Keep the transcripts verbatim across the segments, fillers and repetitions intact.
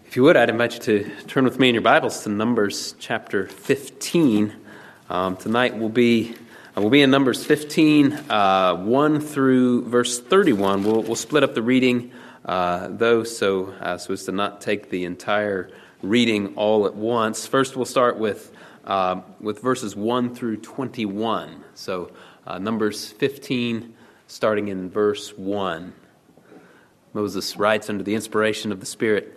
If you would, I'd invite you to turn with me in your Bibles to Numbers chapter fifteen. Um, tonight we'll be uh, we'll be in Numbers fifteen, uh, one through verse thirty-one. We'll we'll split up the reading uh, though, so uh, so as to not take the entire reading all at once. First, we'll start with uh, with verses one through twenty-one. So uh, Numbers fifteen, starting in verse one. Moses writes under the inspiration of the Spirit.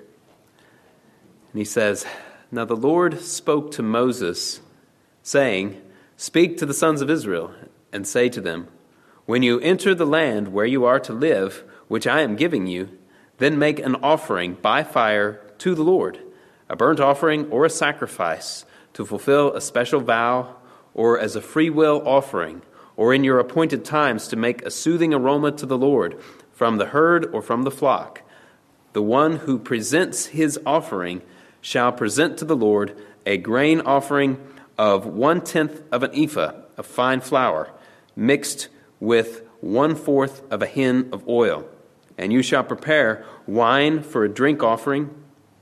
And he says, "Now the Lord spoke to Moses, saying, 'Speak to the sons of Israel, and say to them, when you enter the land where you are to live, which I am giving you, then make an offering by fire to the Lord, a burnt offering or a sacrifice, to fulfill a special vow, or as a freewill offering, or in your appointed times to make a soothing aroma to the Lord, from the herd or from the flock. The one who presents his offering shall present to the Lord a grain offering of one-tenth of an ephah of fine flour, mixed with one-fourth of a hin of oil. And you shall prepare wine for a drink offering,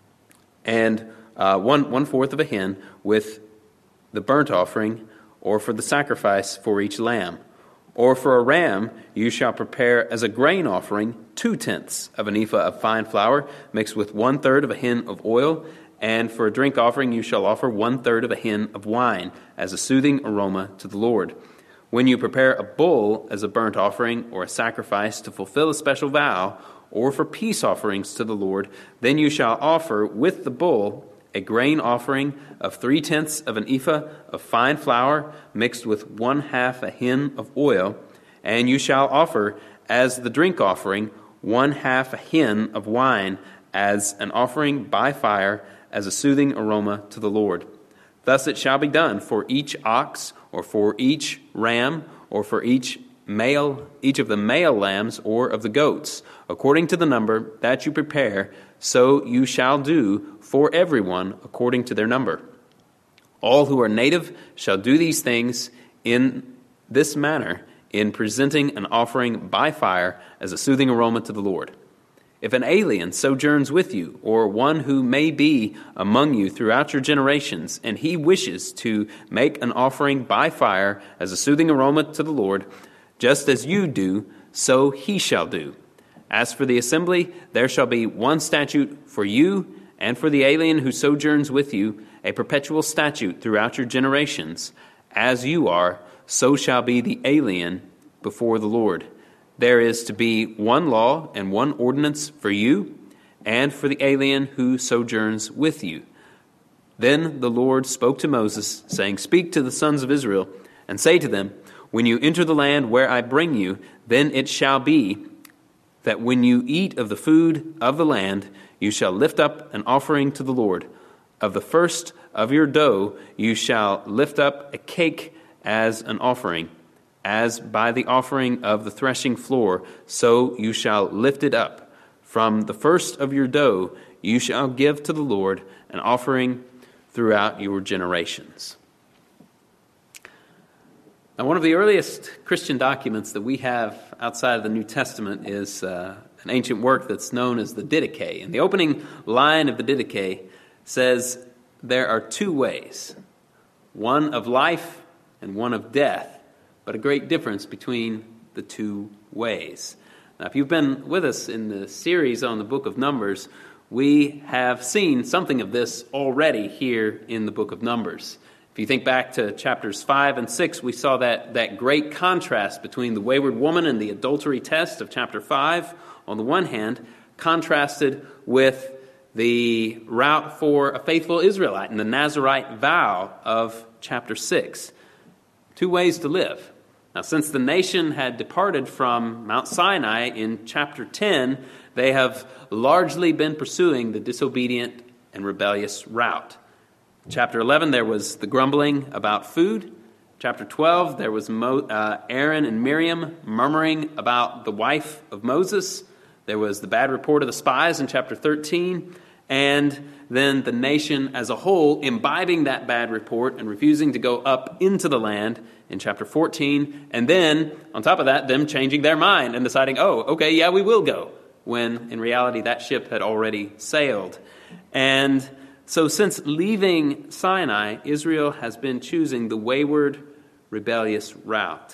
and uh, one one-fourth of a hin with the burnt offering, or for the sacrifice for each lamb. Or for a ram you shall prepare as a grain offering two-tenths of an ephah of fine flour, mixed with one-third of a hin of oil. And for a drink offering you shall offer one-third of a hin of wine, as a soothing aroma to the Lord. When you prepare a bull as a burnt offering or a sacrifice to fulfill a special vow, or for peace offerings to the Lord, then you shall offer with the bull a grain offering of three-tenths of an ephah of fine flour, mixed with one-half a hin of oil. And you shall offer as the drink offering one-half a hin of wine, as an offering by fire, as a soothing aroma to the Lord. Thus it shall be done for each ox, or for each ram, or for each male, each of the male lambs, or of the goats, according to the number that you prepare, so you shall do for everyone according to their number. All who are native shall do these things in this manner, in presenting an offering by fire as a soothing aroma to the Lord. If an alien sojourns with you, or one who may be among you throughout your generations, and he wishes to make an offering by fire as a soothing aroma to the Lord, just as you do, so he shall do. As for the assembly, there shall be one statute for you and for the alien who sojourns with you, a perpetual statute throughout your generations. As you are, so shall be the alien before the Lord. There is to be one law and one ordinance for you and for the alien who sojourns with you.' Then the Lord spoke to Moses, saying, 'Speak to the sons of Israel, and say to them, when you enter the land where I bring you, then it shall be that when you eat of the food of the land, you shall lift up an offering to the Lord. Of the first of your dough you shall lift up a cake as an offering. As by the offering of the threshing floor, so you shall lift it up. From the first of your dough you shall give to the Lord an offering throughout your generations.'" Now, one of the earliest Christian documents that we have outside of the New Testament is uh, an ancient work that's known as the Didache. And the opening line of the Didache says, "There are two ways, one of life and one of death, but a great difference between the two ways." Now, if you've been with us in the series on the book of Numbers, we have seen something of this already here in the book of Numbers. If you think back to chapters five and six, we saw that, that great contrast between the wayward woman and the adultery test of chapter five, on the one hand, contrasted with the route for a faithful Israelite and the Nazirite vow of chapter six. Two ways to live. Now, since the nation had departed from Mount Sinai in chapter ten, they have largely been pursuing the disobedient and rebellious route. Chapter eleven, there was the grumbling about food. Chapter twelve, there was Mo, uh, Aaron and Miriam murmuring about the wife of Moses. There was the bad report of the spies in chapter thirteen. And then the nation as a whole imbibing that bad report and refusing to go up into the land in chapter fourteen. And then, on top of that, them changing their mind and deciding, oh, okay, yeah, we will go. when in reality that ship had already sailed. And so since leaving Sinai, Israel has been choosing the wayward, rebellious route.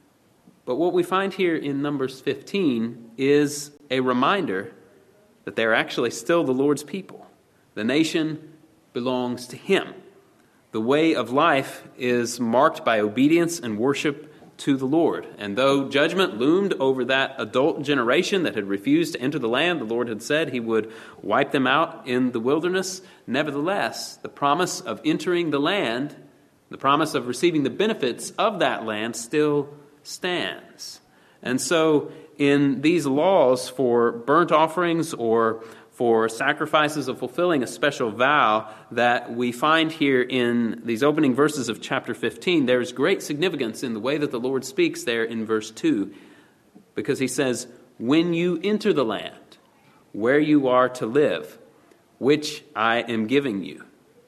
But what we find here in Numbers fifteen is a reminder that they're actually still the Lord's people. The nation belongs to Him. The way of life is marked by obedience and worship to the Lord. And though judgment loomed over that adult generation that had refused to enter the land, the Lord had said He would wipe them out in the wilderness. Nevertheless, the promise of entering the land, the promise of receiving the benefits of that land still stands. And so in these laws for burnt offerings or for sacrifices of fulfilling a special vow that we find here in these opening verses of chapter fifteen, there is great significance in the way that the Lord speaks there in verse two, because He says, when you enter the land where you are to live, which I am giving you.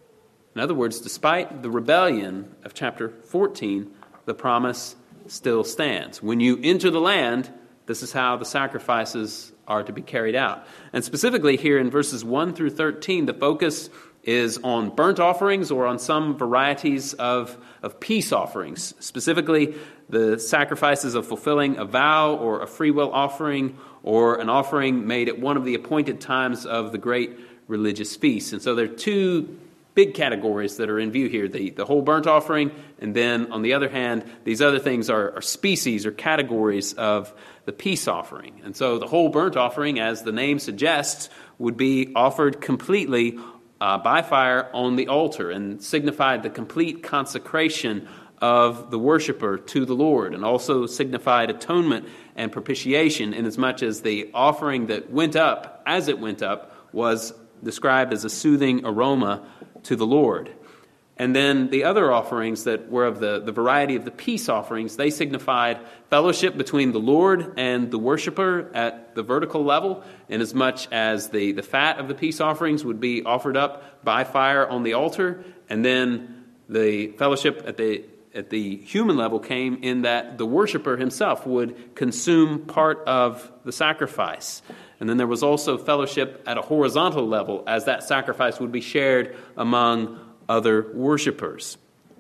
In other words, despite the rebellion of chapter fourteen, the promise still stands. When you enter the land, this is how the sacrifices are to be carried out. And specifically here in verses one through thirteen, the focus is on burnt offerings or on some varieties of, of peace offerings. Specifically, the sacrifices of fulfilling a vow or a free will offering or an offering made at one of the appointed times of the great religious feasts. And so there are two big categories that are in view here, the, the whole burnt offering, and then on the other hand, these other things are, are species or categories of the peace offering. And so the whole burnt offering, as the name suggests, would be offered completely uh, by fire on the altar and signified the complete consecration of the worshiper to the Lord, and also signified atonement and propitiation, inasmuch as the offering that went up, as it went up, was described as a soothing aroma to the Lord. And then the other offerings that were of the, the variety of the peace offerings, they signified fellowship between the Lord and the worshiper at the vertical level, inasmuch as the, the fat of the peace offerings would be offered up by fire on the altar, and then the fellowship at the at the human level came in that the worshiper himself would consume part of the sacrifice. And then there was also fellowship at a horizontal level, as that sacrifice would be shared among other worshipers.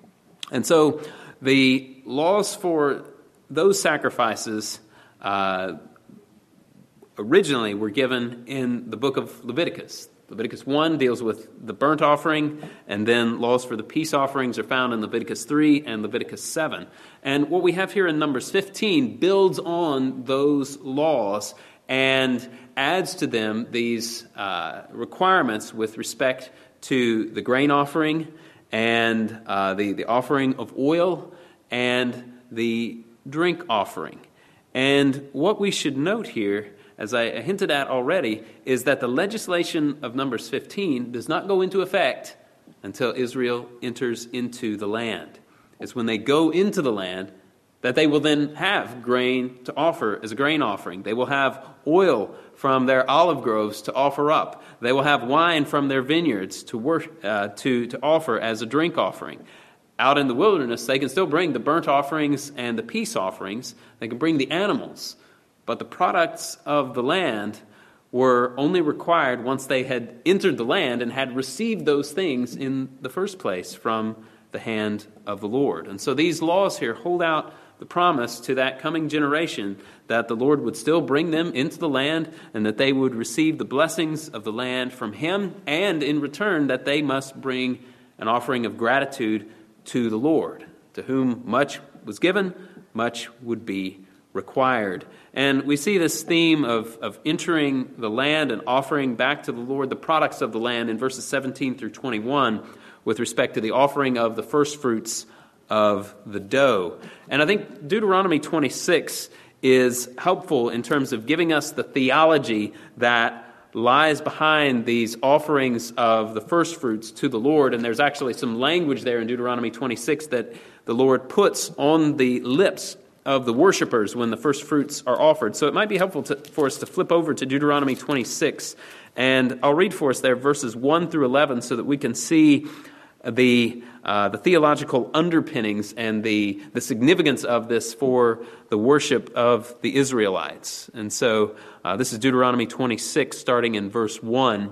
And so the laws for those sacrifices uh, originally were given in the book of Leviticus. Leviticus one deals with the burnt offering, and then laws for the peace offerings are found in Leviticus three and Leviticus seven. And what we have here in Numbers fifteen builds on those laws and adds to them these uh, requirements with respect to the grain offering and uh, the, the offering of oil and the drink offering. And what we should note here, as I hinted at already, is that the legislation of Numbers fifteen does not go into effect until Israel enters into the land. It's when they go into the land that they will then have grain to offer as a grain offering. They will have oil from their olive groves to offer up. They will have wine from their vineyards to worship, uh, to, to offer as a drink offering. Out in the wilderness, they can still bring the burnt offerings and the peace offerings. They can bring the animals. But the products of the land were only required once they had entered the land and had received those things in the first place from the hand of the Lord. And so these laws here hold out the promise to that coming generation that the Lord would still bring them into the land and that they would receive the blessings of the land from Him, and in return that they must bring an offering of gratitude to the Lord. To whom much was given, much would be required. And we see this theme of, of entering the land and offering back to the Lord the products of the land in verses seventeen through twenty-one with respect to the offering of the first fruits of the dough. And I think Deuteronomy twenty-six is helpful in terms of giving us the theology that lies behind these offerings of the first fruits to the Lord. And there's actually some language there in Deuteronomy twenty-six that the Lord puts on the lips of the worshipers when the first fruits are offered. So it might be helpful to, for us to flip over to Deuteronomy twenty-six, and I'll read for us there verses one through eleven so that we can see the uh, the theological underpinnings and the, the significance of this for the worship of the Israelites. And so uh, this is Deuteronomy twenty-six, starting in verse one.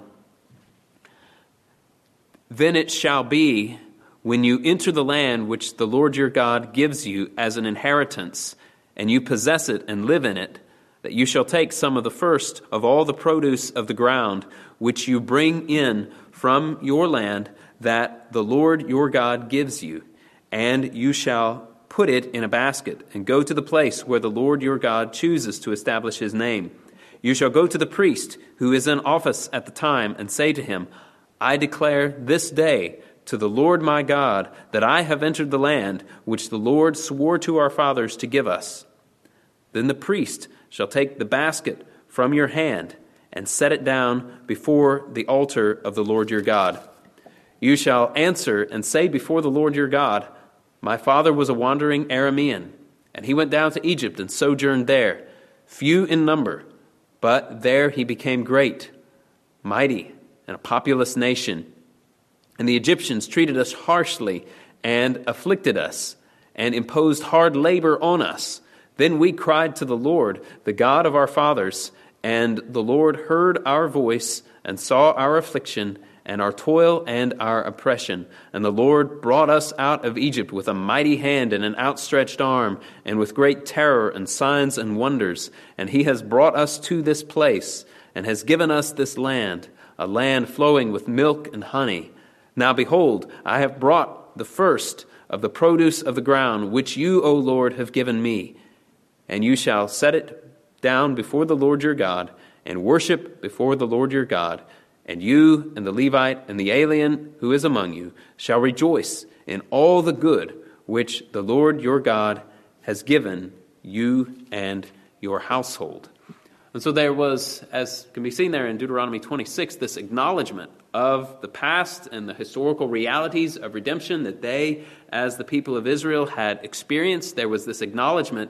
Then it shall be, when you enter the land which the Lord your God gives you as an inheritance, and you possess it and live in it, that you shall take some of the first of all the produce of the ground, which you bring in from your land, that the Lord your God gives you, and you shall put it in a basket, and go to the place where the Lord your God chooses to establish his name. You shall go to the priest who is in office at the time, and say to him, I declare this day to the Lord my God that I have entered the land which the Lord swore to our fathers to give us. Then the priest shall take the basket from your hand and set it down before the altar of the Lord your God. You shall answer and say before the Lord your God, my father was a wandering Aramean, and he went down to Egypt and sojourned there, few in number, but there he became great, mighty, and a populous nation. And the Egyptians treated us harshly and afflicted us and imposed hard labor on us. Then we cried to the Lord, the God of our fathers, and the Lord heard our voice and saw our affliction and our toil and our oppression. And the Lord brought us out of Egypt with a mighty hand and an outstretched arm, and with great terror and signs and wonders. And he has brought us to this place, and has given us this land, a land flowing with milk and honey. Now behold, I have brought the first of the produce of the ground, which you, O Lord, have given me. And you shall set it down before the Lord your God, and worship before the Lord your God. And you and the Levite and the alien who is among you shall rejoice in all the good which the Lord your God has given you and your household. And so there was, as can be seen there in Deuteronomy twenty-six, this acknowledgement of the past and the historical realities of redemption that they, as the people of Israel, had experienced. There was this acknowledgement,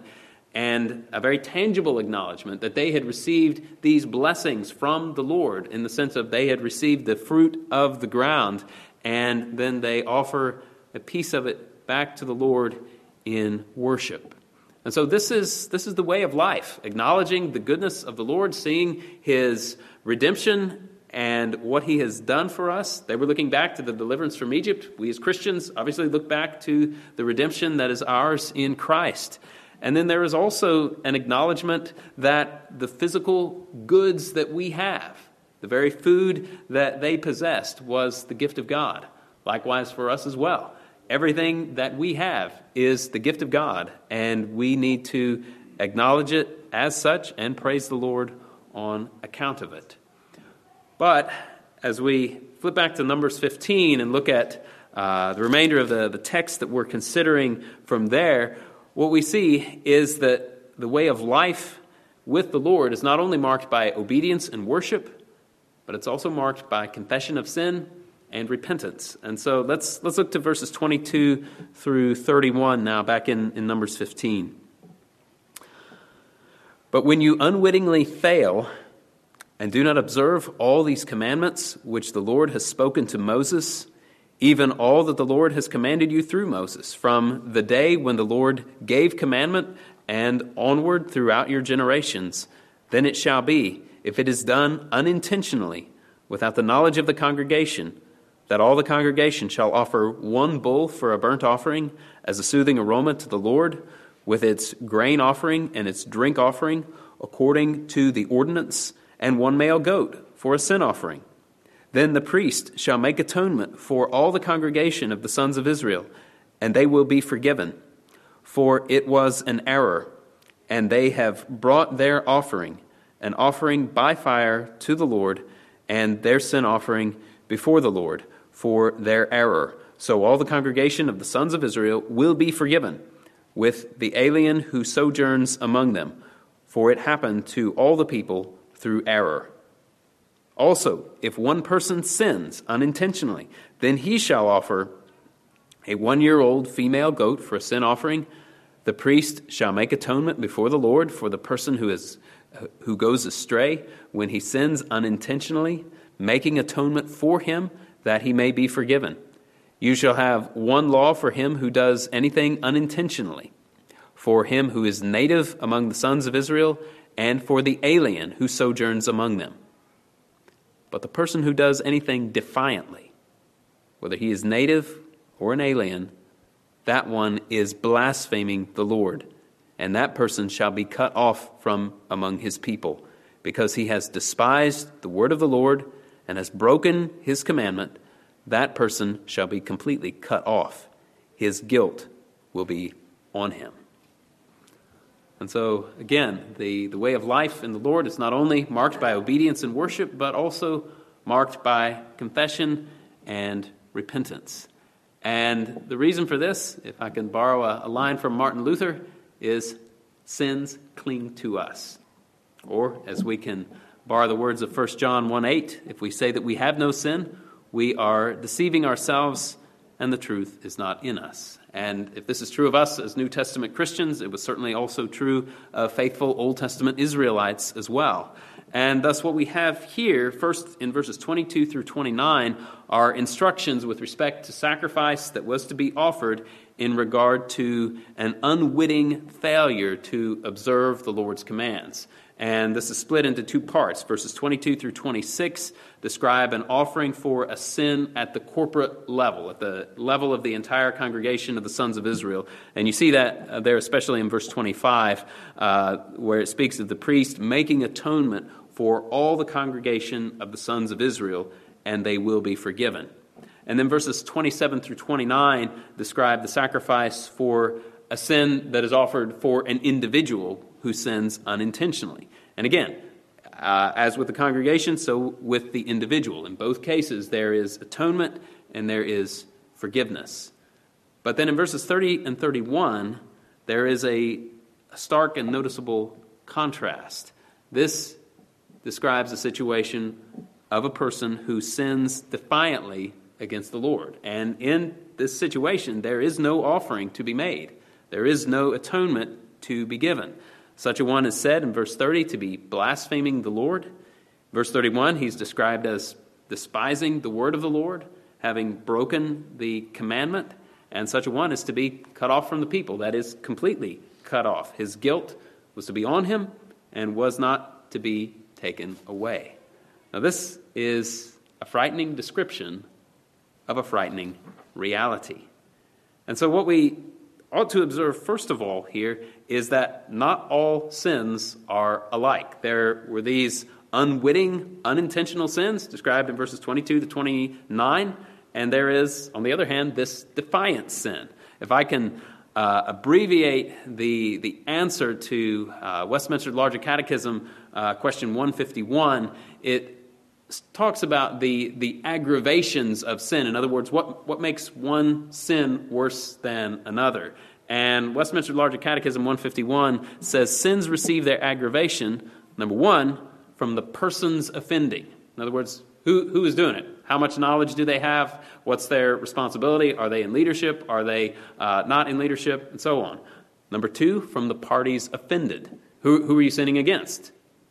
and a very tangible acknowledgement, that they had received these blessings from the Lord, in the sense of they had received the fruit of the ground, and then they offer a piece of it back to the Lord in worship. And so this is this is the way of life, acknowledging the goodness of the Lord, seeing his redemption and what he has done for us. They were looking back to the deliverance from Egypt. We as Christians obviously look back to the redemption that is ours in Christ. And then there is also an acknowledgement that the physical goods that we have, the very food that they possessed, was the gift of God. Likewise for us as well. Everything that we have is the gift of God, and we need to acknowledge it as such and praise the Lord on account of it. But as we flip back to Numbers fifteen and look at uh, the remainder of the, the text that we're considering from there, what we see is that the way of life with the Lord is not only marked by obedience and worship, but it's also marked by confession of sin and repentance. And so let's let's look to verses twenty-two through thirty-one now, back in, in Numbers fifteen. But when you unwittingly fail and do not observe all these commandments which the Lord has spoken to Moses, even all that the Lord has commanded you through Moses, from the day when the Lord gave commandment and onward throughout your generations, then it shall be, if it is done unintentionally, without the knowledge of the congregation, that all the congregation shall offer one bull for a burnt offering as a soothing aroma to the Lord, with its grain offering and its drink offering, according to the ordinance, and one male goat for a sin offering. Then the priest shall make atonement for all the congregation of the sons of Israel, and they will be forgiven. For it was an error, and they have brought their offering, an offering by fire to the Lord, and their sin offering before the Lord, for their error. So all the congregation of the sons of Israel will be forgiven, with the alien who sojourns among them, for it happened to all the people through error. Also, if one person sins unintentionally, then he shall offer a one-year-old female goat for a sin offering. The priest shall make atonement before the Lord for the person who is who goes astray when he sins unintentionally, making atonement for him that he may be forgiven. You shall have one law for him who does anything unintentionally, for him who is native among the sons of Israel, and for the alien who sojourns among them. But the person who does anything defiantly, whether he is native or an alien, that one is blaspheming the Lord, and that person shall be cut off from among his people, because he has despised the word of the Lord and has broken his commandment. That person shall be completely cut off. His guilt will be on him. And so, again, the, the way of life in the Lord is not only marked by obedience and worship, but also marked by confession and repentance. And the reason for this, if I can borrow a, a line from Martin Luther, is sins cling to us. Or, as we can borrow the words of First John one eight, if we say that we have no sin, we are deceiving ourselves, and the truth is not in us. And if this is true of us as New Testament Christians, it was certainly also true of faithful Old Testament Israelites as well. And thus what we have here, first in verses twenty-two through twenty-nine, are instructions with respect to sacrifice that was to be offered in regard to an unwitting failure to observe the Lord's commands. And this is split into two parts. Verses twenty-two through twenty-six describe an offering for a sin at the corporate level, at the level of the entire congregation of the sons of Israel. And you see that uh, there, especially in verse twenty-five, uh, where it speaks of the priest making atonement for all the congregation of the sons of Israel, and they will be forgiven. And then verses twenty-seven through twenty-nine describe the sacrifice for a sin that is offered for an individual who sins unintentionally. And again, uh, as with the congregation, so with the individual. In both cases, there is atonement and there is forgiveness. But then in verses thirty and thirty-one, there is a, a stark and noticeable contrast. This describes a situation of a person who sins defiantly against the Lord. And in this situation, there is no offering to be made. There is no atonement to be given. Such a one is said in verse thirty to be blaspheming the Lord. Verse thirty-one, he's described as despising the word of the Lord, having broken the commandment. And such a one is to be cut off from the people, that is, completely cut off. His guilt was to be on him and was not to be taken away. Now, this is a frightening description of a frightening reality. And so what we ought to observe, first of all, here is that not all sins are alike. There were these unwitting, unintentional sins described in verses twenty-two to twenty-nine, and there is, on the other hand, this defiant sin. If I can uh, abbreviate the, the answer to uh, Westminster Larger Catechism, uh, question one fifty-one, it talks about the, the aggravations of sin. In other words, what, what makes one sin worse than another. And Westminster Larger Catechism one fifty-one says sins receive their aggravation, number one, from the persons offending. In other words, who, who is doing it? How much knowledge do they have? What's their responsibility? Are they in leadership? Are they uh, not in leadership? And so on. Number two, from the parties offended. Who, who are you sinning against?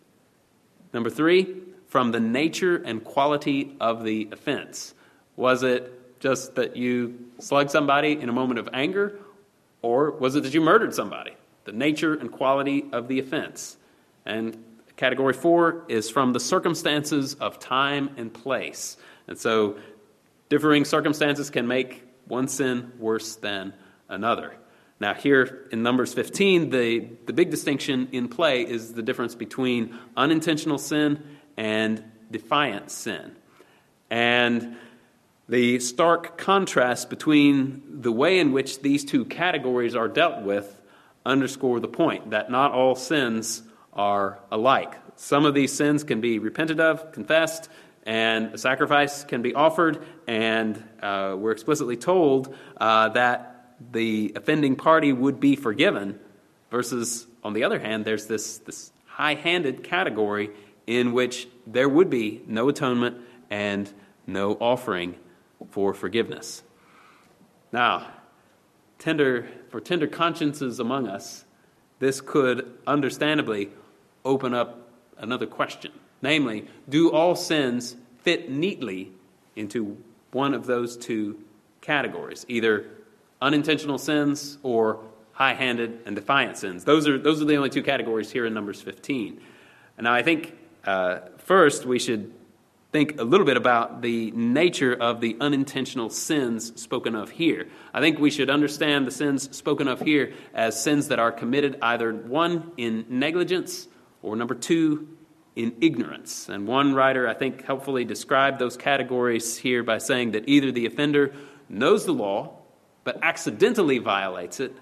Number three, from the nature and quality of the offense. Was it just that you slugged somebody in a moment of anger, or was it that you murdered somebody? The nature and quality of the offense. And category four is from the circumstances of time and place. And so differing circumstances can make one sin worse than another. Now here in Numbers fifteen, the, the big distinction in play is the difference between unintentional sin and defiant sin. And the stark contrast between the way in which these two categories are dealt with underscore the point that not all sins are alike. Some of these sins can be repented of, confessed, and a sacrifice can be offered, and uh, we're explicitly told uh, that the offending party would be forgiven, versus, on the other hand, there's this, this high-handed category in which there would be no atonement and no offering for forgiveness. Now, tender for tender consciences among us, this could understandably open up another question. Namely, do all sins fit neatly into one of those two categories, either unintentional sins or high-handed and defiant sins. Those are those are the only two categories here in Numbers fifteen. And now I think uh, first we should think a little bit about the nature of the unintentional sins spoken of here. I think we should understand the sins spoken of here as sins that are committed either, one, in negligence, or number two, in ignorance. And one writer, I think, helpfully described those categories here by saying that either the offender knows the law but accidentally violates it,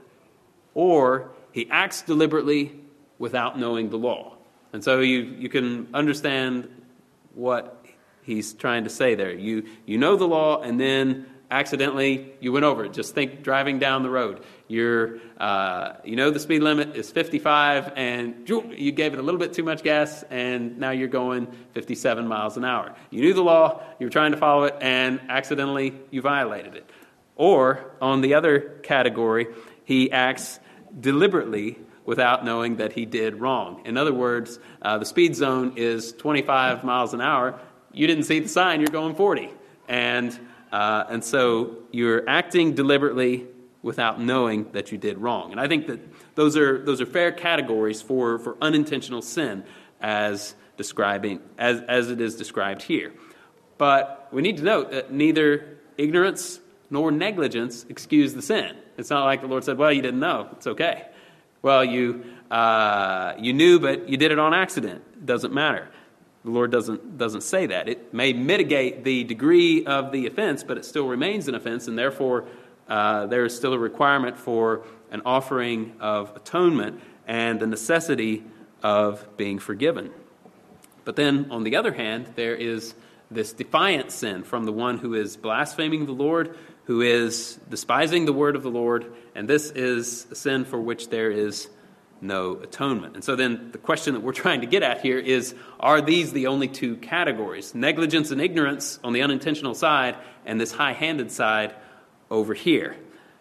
or he acts deliberately without knowing the law. And so you, you can understand what he's trying to say there. You you know the law, and then accidentally you went over it. Just think driving down the road. You're uh, you know the speed limit is fifty-five, and you gave it a little bit too much gas, and now you're going fifty-seven miles an hour. You knew the law, you were trying to follow it, and accidentally you violated it. Or, on the other category, he acts deliberately without knowing that he did wrong. In other words, uh, the speed zone is twenty-five miles an hour. You didn't see the sign, you're going forty. And uh, and so you're acting deliberately without knowing that you did wrong. And I think that those are those are fair categories for, for unintentional sin as describing as, as it is described here. But we need to note that neither ignorance nor negligence excuse the sin. It's not like the Lord said, well, you didn't know, it's okay. Well, you uh, you knew, but you did it on accident. It doesn't matter. The Lord doesn't doesn't say that. It may mitigate the degree of the offense, but it still remains an offense, and therefore uh, there is still a requirement for an offering of atonement and the necessity of being forgiven. But then, on the other hand, there is this defiant sin from the one who is blaspheming the Lord, who is despising the word of the Lord, and this is a sin for which there is no atonement. And so then the question that we're trying to get at here is, are these the only two categories? Negligence and ignorance on the unintentional side, and this high-handed side over here.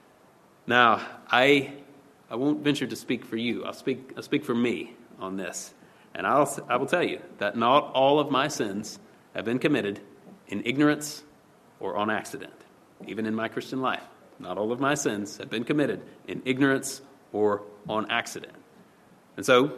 Now, I I won't venture to speak for you. I'll speak I'll speak for me on this. And I'll I will tell you that not all of my sins have been committed in ignorance or on accident. Even in my Christian life, not all of my sins have been committed in ignorance or on accident. And so,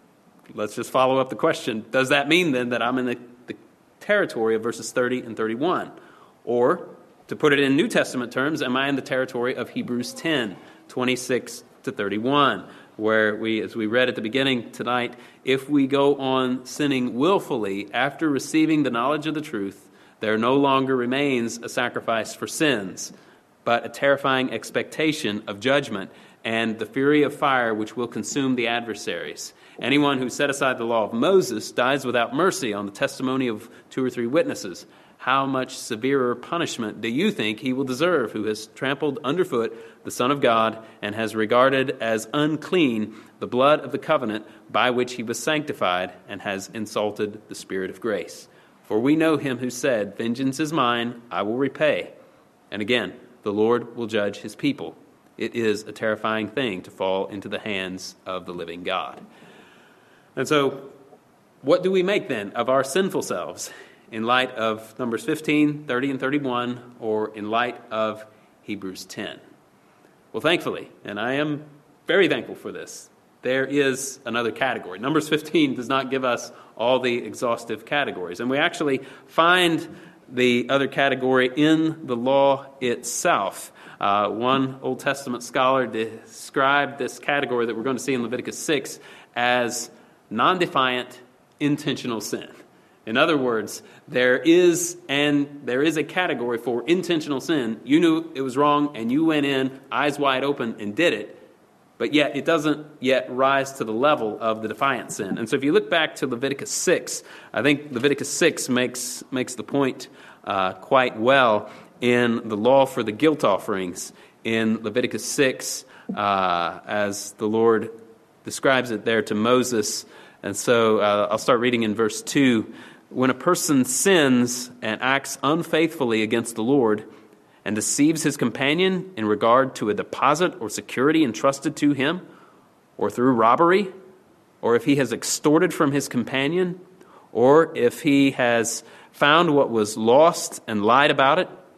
let's just follow up the question. Does that mean then that I'm in the, the territory of verses thirty and thirty-one? Or, to put it in New Testament terms, am I in the territory of Hebrews ten, twenty-six to thirty-one, where we, as we read at the beginning tonight, if we go on sinning willfully after receiving the knowledge of the truth, there no longer remains a sacrifice for sins, but a terrifying expectation of judgment and the fury of fire which will consume the adversaries. Anyone who set aside the law of Moses dies without mercy on the testimony of two or three witnesses. How much severer punishment do you think he will deserve, who has trampled underfoot the Son of God and has regarded as unclean the blood of the covenant by which he was sanctified and has insulted the Spirit of grace? For we know him who said, vengeance is mine, I will repay. And again, the Lord will judge his people. It is a terrifying thing to fall into the hands of the living God. And so, what do we make then of our sinful selves in light of Numbers fifteen, thirty, and thirty-one, or in light of Hebrews ten? Well, thankfully, and I am very thankful for this, there is another category. Numbers fifteen does not give us all the exhaustive categories. And we actually find the other category in the law itself. Uh, one Old Testament scholar described this category that we're going to see in Leviticus six as non-defiant intentional sin. In other words, there is and there is a category for intentional sin. You knew it was wrong and you went in eyes wide open and did it, but yet it doesn't yet rise to the level of the defiant sin. And so if you look back to Leviticus six, I think Leviticus six makes makes the point uh, quite well in the law for the guilt offerings in Leviticus six, uh, as the Lord describes it there to Moses. And so uh, I'll start reading in verse two. When a person sins and acts unfaithfully against the Lord and deceives his companion in regard to a deposit or security entrusted to him, or through robbery, or if he has extorted from his companion, or if he has found what was lost and lied about it,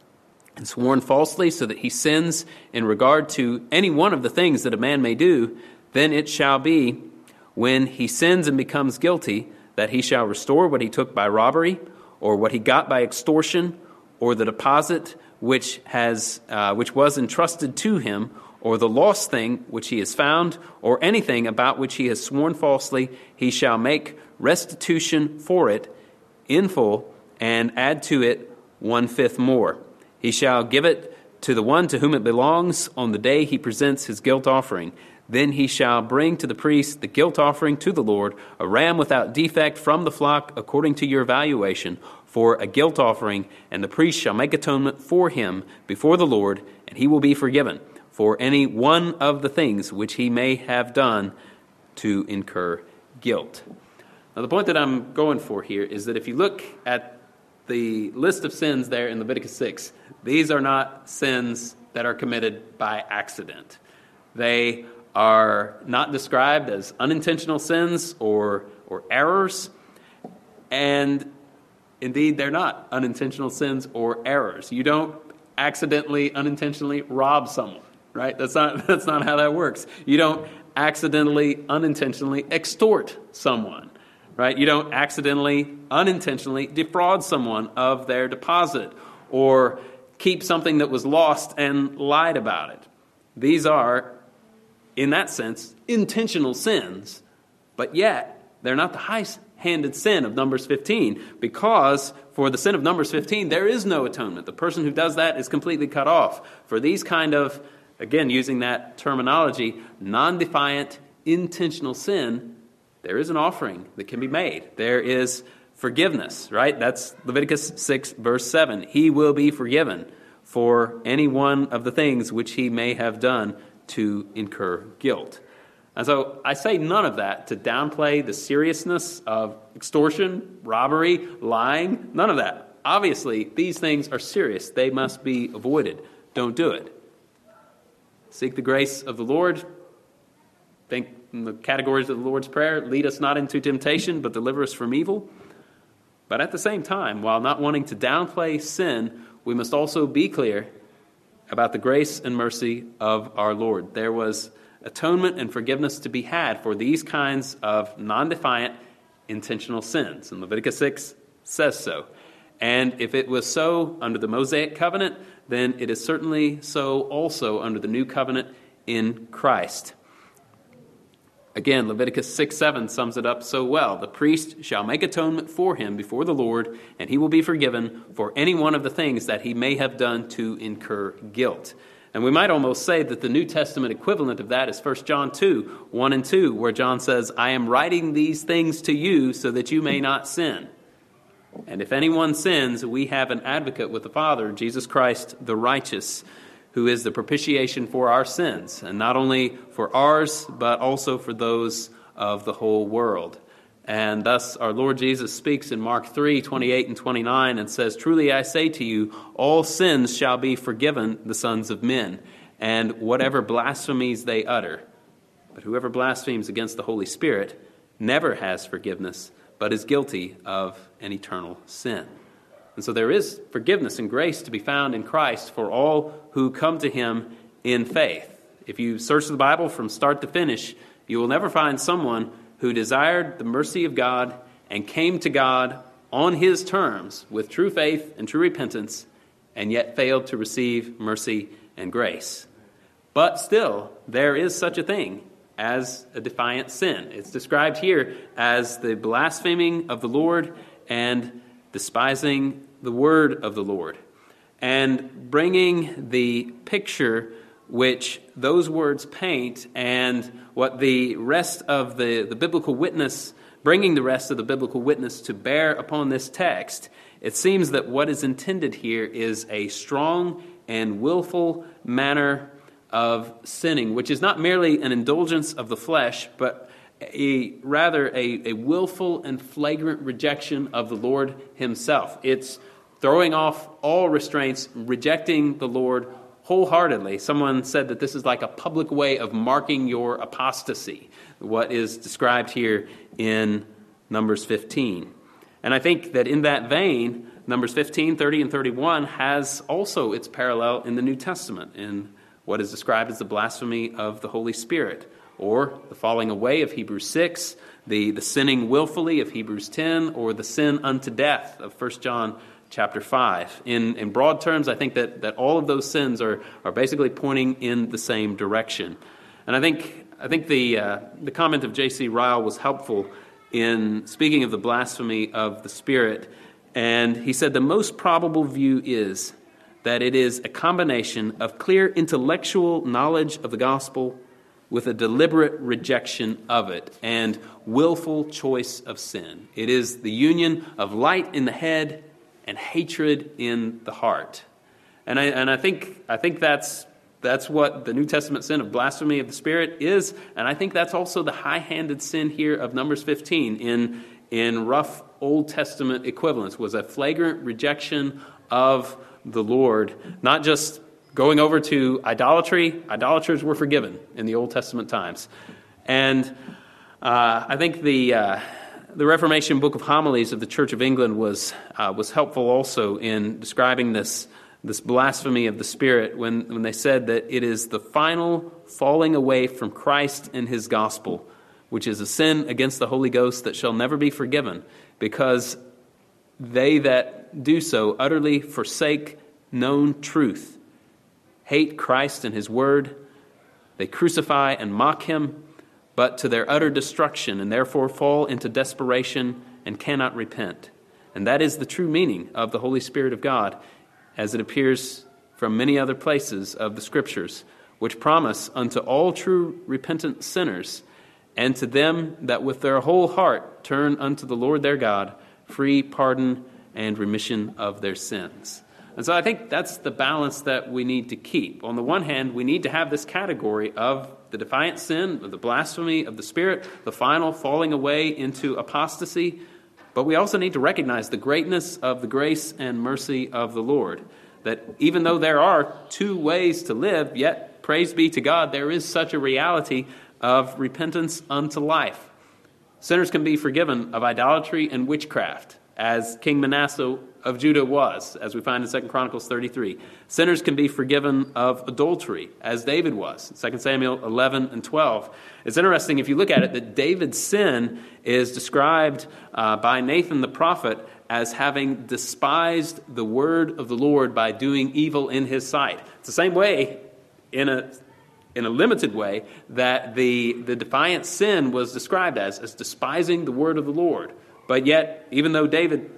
and sworn falsely, so that he sins in regard to any one of the things that a man may do, then it shall be, when he sins and becomes guilty, that he shall restore what he took by robbery, or what he got by extortion, or the deposit which has uh, which was entrusted to him, or the lost thing which he has found, or anything about which he has sworn falsely, he shall make restitution for it in full, and add to it one-fifth more. He shall give it to the one to whom it belongs on the day he presents his guilt offering. Then he shall bring to the priest the guilt offering to the Lord, a ram without defect from the flock, according to your valuation, for a guilt offering, and the priest shall make atonement for him before the Lord, and he will be forgiven for any one of the things which he may have done to incur guilt. Now, the point that I'm going for here is that if you look at the list of sins there in Leviticus six, these are not sins that are committed by accident. They are not described as unintentional sins or, or errors, and indeed, they're not unintentional sins or errors. You don't accidentally, unintentionally rob someone, right? That's not that's not how that works. You don't accidentally, unintentionally extort someone, right? You don't accidentally, unintentionally defraud someone of their deposit or keep something that was lost and lied about it. These are, in that sense, intentional sins, but yet they're not the high-handed sin of Numbers fifteen, because for the sin of Numbers fifteen, there is no atonement. The person who does that is completely cut off. For these kind of, again, using that terminology, non-defiant, intentional sin, there is an offering that can be made. There is forgiveness, right? That's Leviticus six, verse seven. He will be forgiven for any one of the things which he may have done to incur guilt. And so I say none of that to downplay the seriousness of extortion, robbery, lying, none of that. Obviously, these things are serious. They must be avoided. Don't do it. Seek the grace of the Lord. Think in the categories of the Lord's Prayer. Lead us not into temptation, but deliver us from evil. But at the same time, while not wanting to downplay sin, we must also be clear about the grace and mercy of our Lord. There was atonement and forgiveness to be had for these kinds of non-defiant, intentional sins. And Leviticus six says so. And if it was so under the Mosaic covenant, then it is certainly so also under the new covenant in Christ. Again, Leviticus six seven sums it up so well. The priest shall make atonement for him before the Lord, and he will be forgiven for any one of the things that he may have done to incur guilt. And we might almost say that the New Testament equivalent of that is First John two, one and two, where John says, I am writing these things to you so that you may not sin. And if anyone sins, we have an advocate with the Father, Jesus Christ the righteous, who is the propitiation for our sins, and not only for ours, but also for those of the whole world. And thus our Lord Jesus speaks in Mark three, twenty-eight and twenty-nine, and says, Truly I say to you, all sins shall be forgiven the sons of men, and whatever blasphemies they utter. But whoever blasphemes against the Holy Spirit never has forgiveness, but is guilty of an eternal sin. And so there is forgiveness and grace to be found in Christ for all who come to him in faith. If you search the Bible from start to finish, you will never find someone who desired the mercy of God and came to God on his terms with true faith and true repentance, and yet failed to receive mercy and grace. But still, there is such a thing as a defiant sin. It's described here as the blaspheming of the Lord and despising the word of the Lord, and bringing the picture which those words paint and what the rest of the, the biblical witness, bringing the rest of the biblical witness to bear upon this text. It seems that what is intended here is a strong and willful manner of sinning, which is not merely an indulgence of the flesh, but a rather a, a willful and flagrant rejection of the Lord himself. It's throwing off all restraints, rejecting the Lord wholeheartedly. Someone said that this is like a public way of marking your apostasy, what is described here in Numbers fifteen. And I think that in that vein, Numbers fifteen, thirty, and thirty-one has also its parallel in the New Testament in what is described as the blasphemy of the Holy Spirit, or the falling away of Hebrews six, the, the sinning willfully of Hebrews ten, or the sin unto death of First John chapter five. In, in broad terms, I think that, that all of those sins are, are basically pointing in the same direction. And I think I think the uh, the comment of J C Ryle was helpful in speaking of the blasphemy of the Spirit. And he said the most probable view is that it is a combination of clear intellectual knowledge of the gospel with a deliberate rejection of it and willful choice of sin. It is the union of light in the head and hatred in the heart. And I and I think I think that's that's what the New Testament sin of blasphemy of the Spirit is, and I think that's also the high-handed sin here of Numbers fifteen in in rough Old Testament equivalents, was a flagrant rejection of the Lord, not just going over to idolatry. Idolaters were forgiven in the Old Testament times. And uh, I think the uh, the Reformation Book of Homilies of the Church of England was uh, was helpful also in describing this this blasphemy of the Spirit when, when they said that it is the final falling away from Christ and his gospel, which is a sin against the Holy Ghost that shall never be forgiven, because they that do so utterly forsake known truth, hate Christ and his word, they crucify and mock him, but to their utter destruction, and therefore fall into desperation and cannot repent. And that is the true meaning of the Holy Spirit of God, as it appears from many other places of the Scriptures, which promise unto all true repentant sinners, and to them that with their whole heart turn unto the Lord their God, free pardon and remission of their sins. And so I think that's the balance that we need to keep. On the one hand, we need to have this category of the defiant sin, of the blasphemy of the Spirit, the final falling away into apostasy. But we also need to recognize the greatness of the grace and mercy of the Lord. That even though there are two ways to live, yet, praise be to God, there is such a reality of repentance unto life. Sinners can be forgiven of idolatry and witchcraft, as King Manasseh of Judah was, as we find in Second Chronicles thirty-three. Sinners can be forgiven of adultery, as David was, Second Samuel eleven and twelve. It's interesting, if you look at it, that David's sin is described uh, by Nathan the prophet as having despised the word of the Lord by doing evil in his sight. It's the same way, in a in a limited way, that the, the defiant sin was described as, as despising the word of the Lord. But yet, even though David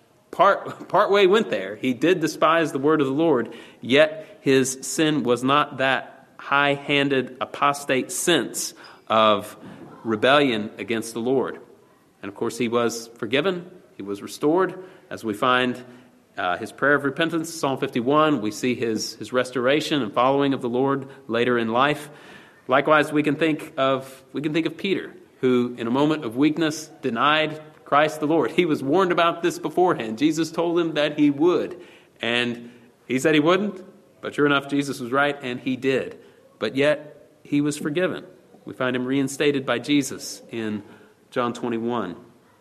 part part way went there, he did despise the word of the Lord, yet his sin was not that high-handed apostate sense of rebellion against the Lord. And of course, he was forgiven, he was restored, as we find uh, his prayer of repentance, Psalm fifty-one. We see his, his restoration and following of the Lord later in life. Likewise, we can think of we can think of Peter, who in a moment of weakness denied Christ the Lord. He was warned about this beforehand. Jesus told him that he would, and he said he wouldn't, but sure enough, Jesus was right, and he did. But yet, he was forgiven. We find him reinstated by Jesus in John twenty-one.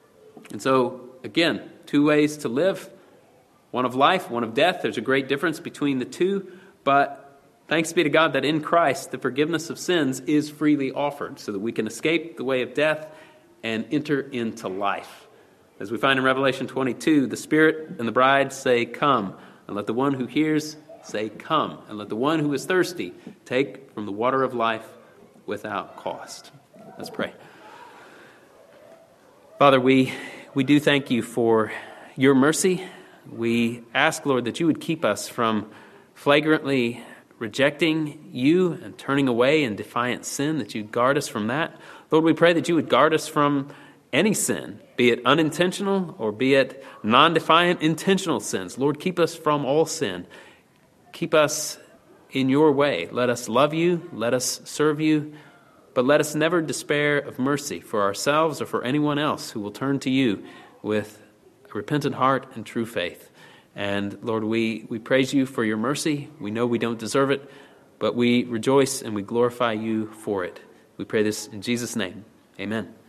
And so, again, two ways to live, one of life, one of death. There's a great difference between the two, but thanks be to God that in Christ, the forgiveness of sins is freely offered so that we can escape the way of death and enter into life. As we find in Revelation twenty-two, the Spirit and the bride say, "Come," and let the one who hears say, "Come," and let the one who is thirsty take from the water of life without cost. Let's pray. Father, we, we do thank you for your mercy. We ask, Lord, that you would keep us from flagrantly rejecting you and turning away in defiant sin, that you'd guard us from that. Lord, we pray that you would guard us from any sin, be it unintentional or be it non-defiant intentional sins. Lord, keep us from all sin. Keep us in your way. Let us love you. Let us serve you. But let us never despair of mercy for ourselves or for anyone else who will turn to you with a repentant heart and true faith. And Lord, we, we praise you for your mercy. We know we don't deserve it, but we rejoice and we glorify you for it. We pray this in Jesus' name. Amen.